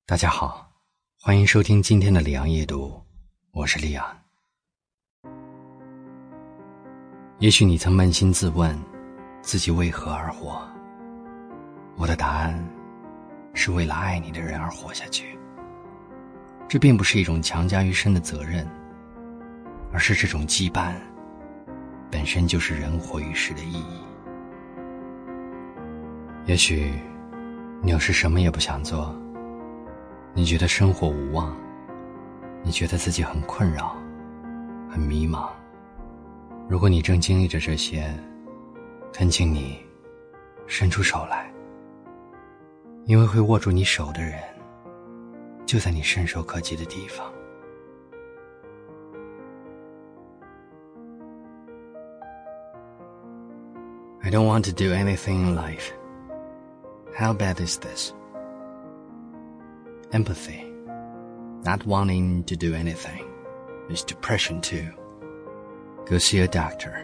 大家好，欢迎收听今天的里昂夜读，我是里昂。也许你曾扪心自问，自己为何而活？我的答案是为了爱你的人而活下去。这并不是一种强加于身的责任，而是这种羁绊本身就是人活于世的意义。也许你有时什么也不想做，你觉得生活无望，你觉得自己很困扰，很迷茫。如果你正经历着这些，恳请你伸出手来，因为会握住你手的人就在你伸手可及的地方。I don't want to do anything in life. How bad is this? Empathy, not wanting to do anything, is depression too. Go see a doctor.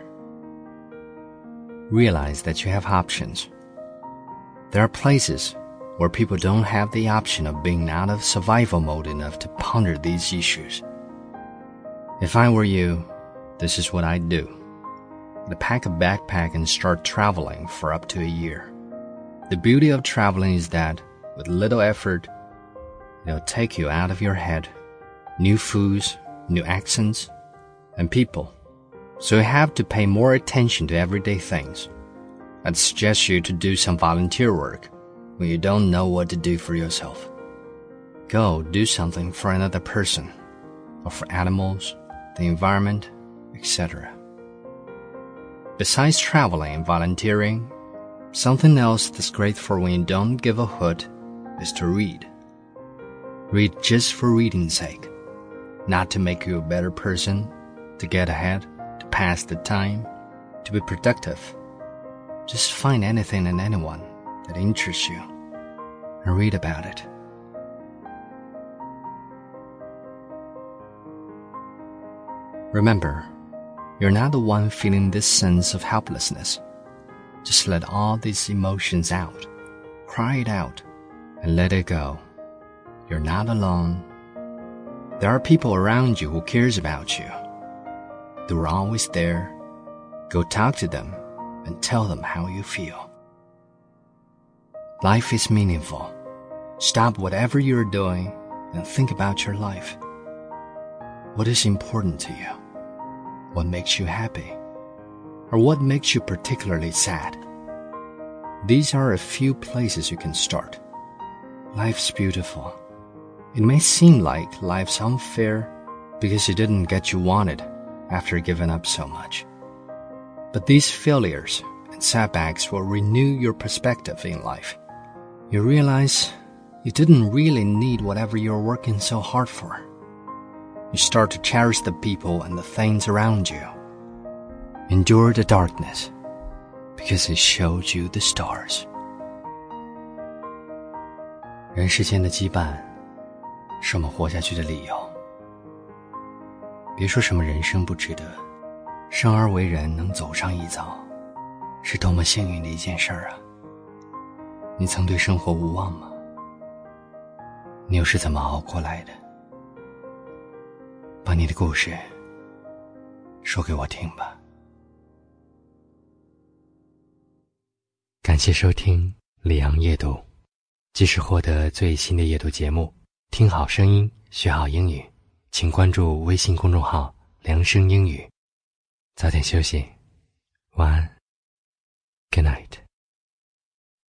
Realize that you have options. There are places where people don't have the option of being out of survival mode enough to ponder these issues. If I were you, this is what I'd do. I'd pack a backpack and start traveling for up to a year. The beauty of traveling is that, with little effort, it'll take you out of your head, new foods, new accents, and people. So you have to pay more attention to everyday things. I'd suggest you to do some volunteer work when you don't know what to do for yourself. Go do something for another person, or for animals, the environment, etc. Besides traveling and volunteering, something else that's great for when you don't give a hoot is to read. Read just for reading's sake, not to make you a better person, to get ahead, to pass the time, to be productive. Just find anything and anyone that interests you and read about it. Remember, you're not the one feeling this sense of helplessness. Just let all these emotions out, cry it out, and let it go. You're not alone. There are people around you who cares about you. They're always there. Go talk to them and tell them how you feel. Life is meaningful. Stop whatever you're doing and think about your life. What is important to you? What makes you happy? Or what makes you particularly sad? These are a few places you can start. Life's beautiful. It may seem like life's unfair because you didn't get what you wanted after giving up so much. But these failures and setbacks will renew your perspective in life. You realize you didn't really need whatever you're working so hard for. You start to cherish the people and the things around you. Endure the darkness because it showed you the stars. 人世间的羁绊是我们活下去的理由。别说什么人生不值得，生而为人能走上一遭，是多么幸运的一件事儿啊！你曾对生活无望吗？你又是怎么熬过来的？把你的故事说给我听吧。感谢收听里昂夜读，即时获得最新的夜读节目，听好声音，学好英语，请关注微信公众号良声英语。早点休息。